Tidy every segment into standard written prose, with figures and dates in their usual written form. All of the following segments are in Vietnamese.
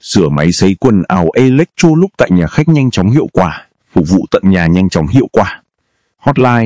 Sửa máy sấy quần áo Electrolux tại nhà khách nhanh chóng hiệu quả, phục vụ tận nhà nhanh chóng hiệu quả. Hotline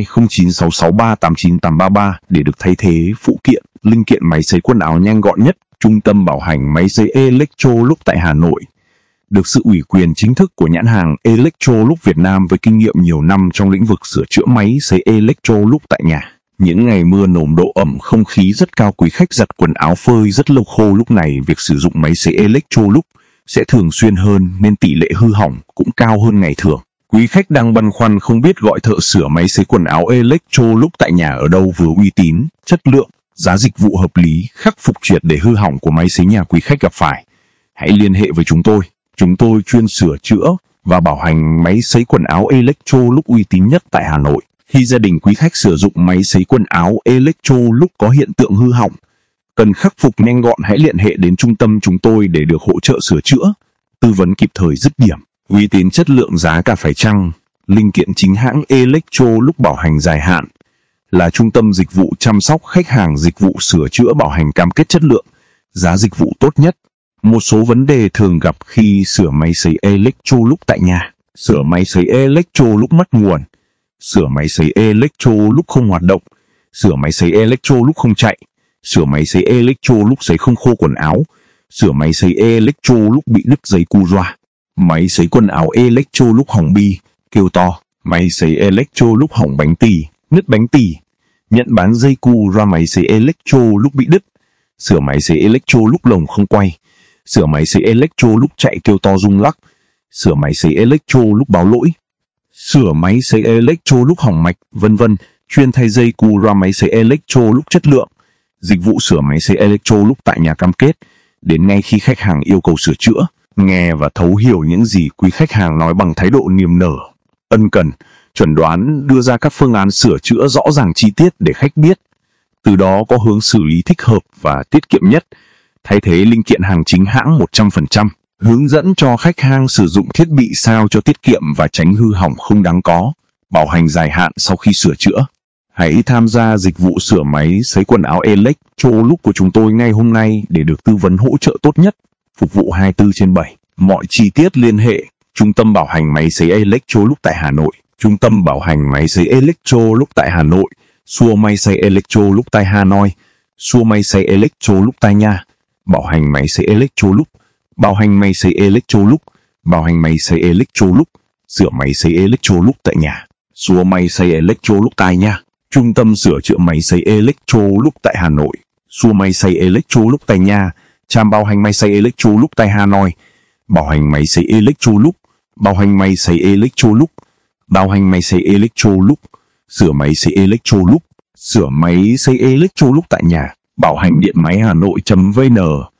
0966389833 để được thay thế phụ kiện, linh kiện máy sấy quần áo nhanh gọn nhất. Trung tâm bảo hành máy sấy Electrolux tại Hà Nội. Được sự ủy quyền chính thức của nhãn hàng Electrolux Việt Nam với kinh nghiệm nhiều năm trong lĩnh vực sửa chữa máy sấy Electrolux tại nhà. Những ngày mưa nồm độ ẩm không khí rất cao, quý khách giặt quần áo phơi rất lâu khô, lúc này việc sử dụng máy sấy Electrolux sẽ thường xuyên hơn nên tỷ lệ hư hỏng cũng cao hơn ngày thường. Quý khách đang băn khoăn không biết gọi thợ sửa máy sấy quần áo Electrolux tại nhà ở đâu vừa uy tín, chất lượng, giá dịch vụ hợp lý, khắc phục triệt để hư hỏng của máy sấy nhà quý khách gặp phải. Hãy liên hệ với chúng tôi. Chúng tôi chuyên sửa chữa và bảo hành máy sấy quần áo Electrolux uy tín nhất tại Hà Nội. Khi gia đình quý khách sử dụng máy sấy quần áo Electrolux có hiện tượng hư hỏng, cần khắc phục nhanh gọn, hãy liên hệ đến trung tâm chúng tôi để được hỗ trợ sửa chữa, tư vấn kịp thời dứt điểm. Uy tín, chất lượng, giá cả phải chăng. Linh kiện chính hãng Electrolux, bảo hành dài hạn. Là trung tâm dịch vụ chăm sóc khách hàng, dịch vụ sửa chữa bảo hành cam kết chất lượng, giá dịch vụ tốt nhất. Một số vấn đề thường gặp khi sửa máy sấy Electrolux tại nhà. Sửa máy sấy Electrolux mất nguồn. Sửa máy sấy Electrolux không hoạt động. Sửa máy sấy Electrolux không chạy. Sửa máy sấy Electrolux sấy không khô quần áo. Sửa máy sấy Electrolux bị đứt dây cu loa. Máy sấy quần áo Electrolux hỏng bi, kêu to. Máy sấy Electrolux hỏng bánh tì, nứt bánh tì. Nhận bán dây cu loa máy sấy Electrolux bị đứt. Sửa máy sấy Electrolux lồng không quay. Sửa máy sấy Electrolux chạy kêu to rung lắc. Sửa máy sấy Electrolux báo lỗi. Sửa máy sấy Electrolux hỏng mạch, vân vân. Chuyên thay dây cu loa máy sấy Electrolux chất lượng. Dịch vụ sửa máy sấy Electrolux tại nhà cam kết đến ngay khi khách hàng yêu cầu sửa chữa. Nghe và thấu hiểu những gì quý khách hàng nói bằng thái độ niềm nở, ân cần, chuẩn đoán, đưa ra các phương án sửa chữa rõ ràng chi tiết để khách biết. Từ đó có hướng xử lý thích hợp và tiết kiệm nhất. Thay thế linh kiện hàng chính hãng 100%. Hướng dẫn cho khách hàng sử dụng thiết bị sao cho tiết kiệm và tránh hư hỏng không đáng có. Bảo hành dài hạn sau khi sửa chữa. Hãy tham gia dịch vụ sửa máy sấy quần áo Electrolux của chúng tôi ngay hôm nay để được tư vấn hỗ trợ tốt nhất. Phục vụ 24/7. Mọi chi tiết liên hệ Trung tâm bảo hành máy sấy Electrolux tại Hà Nội. Trung tâm bảo hành máy sấy Electrolux tại Hà Nội. Xua máy sấy Electrolux tại Hà Nội. Xua máy sấy Electrolux tại nhà. Bảo hành máy sấy Electrolux. Bảo hành máy sấy Electrolux. Bảo hành máy sấy Electrolux. Sửa máy sấy Electrolux tại nhà. Xua máy sấy Electrolux tại nhà. Trung tâm sửa chữa máy sấy Electrolux tại Hà Nội. Xua máy sấy Electrolux tại nhà. Trạm bảo hành máy sấy Electrolux tại Hà Nội. Bảo hành máy sấy Electrolux. Bảo hành máy sấy Electrolux. Bảo hành máy sấy Electrolux. Sửa máy sấy Electrolux. Sửa máy sấy Electrolux tại nhà. Bảo hành điện máy Hà Nội.vn.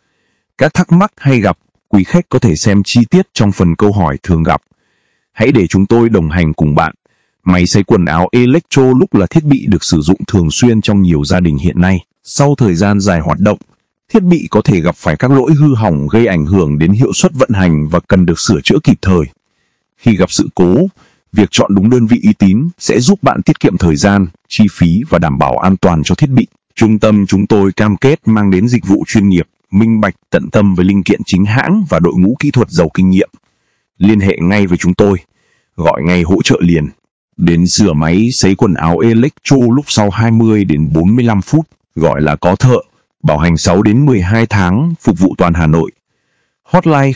Các thắc mắc hay gặp, quý khách có thể xem chi tiết trong phần câu hỏi thường gặp. Hãy để chúng tôi đồng hành cùng bạn. Máy sấy quần áo Electrolux là thiết bị được sử dụng thường xuyên trong nhiều gia đình hiện nay. Sau thời gian dài hoạt động, thiết bị có thể gặp phải các lỗi hư hỏng gây ảnh hưởng đến hiệu suất vận hành và cần được sửa chữa kịp thời. Khi gặp sự cố, việc chọn đúng đơn vị uy tín sẽ giúp bạn tiết kiệm thời gian, chi phí và đảm bảo an toàn cho thiết bị. Trung tâm chúng tôi cam kết mang đến dịch vụ chuyên nghiệp, minh bạch, tận tâm với linh kiện chính hãng và đội ngũ kỹ thuật giàu kinh nghiệm. Liên hệ ngay với chúng tôi, gọi ngay hỗ trợ liền. Đến sửa máy sấy quần áo Electrolux sau 20 đến 45 phút, gọi là có thợ. Bảo hành 6 đến 12 tháng, phục vụ toàn Hà Nội. Hotline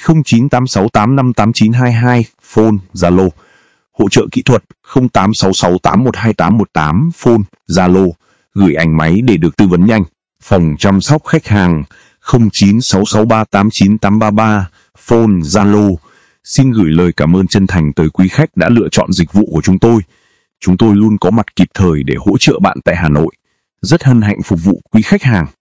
0986858922, phone, Zalo. Hỗ trợ kỹ thuật 0866812818, phone, Zalo. Gửi ảnh máy để được tư vấn nhanh. Phòng chăm sóc khách hàng 0966389833, phone, Zalo. Xin gửi lời cảm ơn chân thành tới quý khách đã lựa chọn dịch vụ của chúng tôi. Chúng tôi luôn có mặt kịp thời để hỗ trợ bạn tại Hà Nội. Rất hân hạnh phục vụ quý khách hàng.